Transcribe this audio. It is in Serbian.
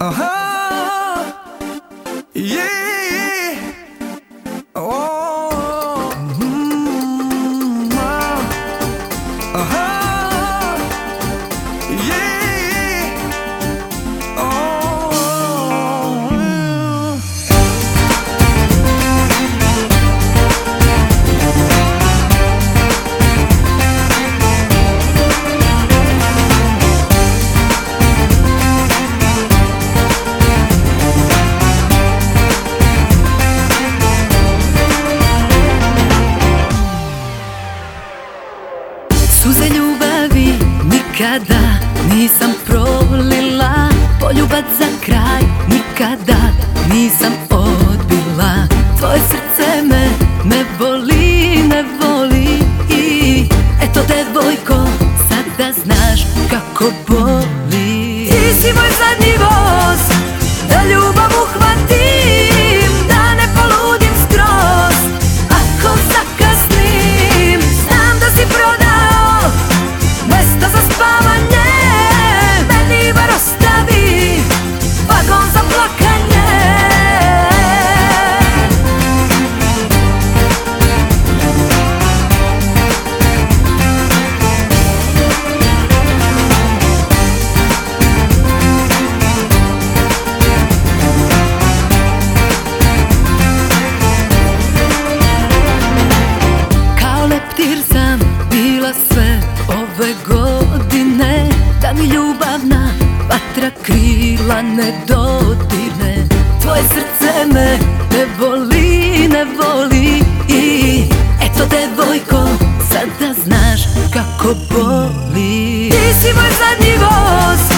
Aha, yeah, oh, aha, yeah, oh. Suze ljubavi nikada nisam prolila, poljubac za kraj nikada nisam odbila. Tvoje srce me voli, ne voli. Eto devojko, sada znaš kako boli. Ti si moj zadnji voz, da ljubav uhvatim, da ne poludim skroz. Ako zakasnim, znam da si prodao mesta za spavanje, meni bar ostavi vagon za plakanje. Kao leptir sam bila sve ove godine, da mi ljubavna vatra krila ne dodirne. Tvoje srce me ne voli, ne voli. Eto devojko, sada znaš kako boli. Ti si moj zadnji voz,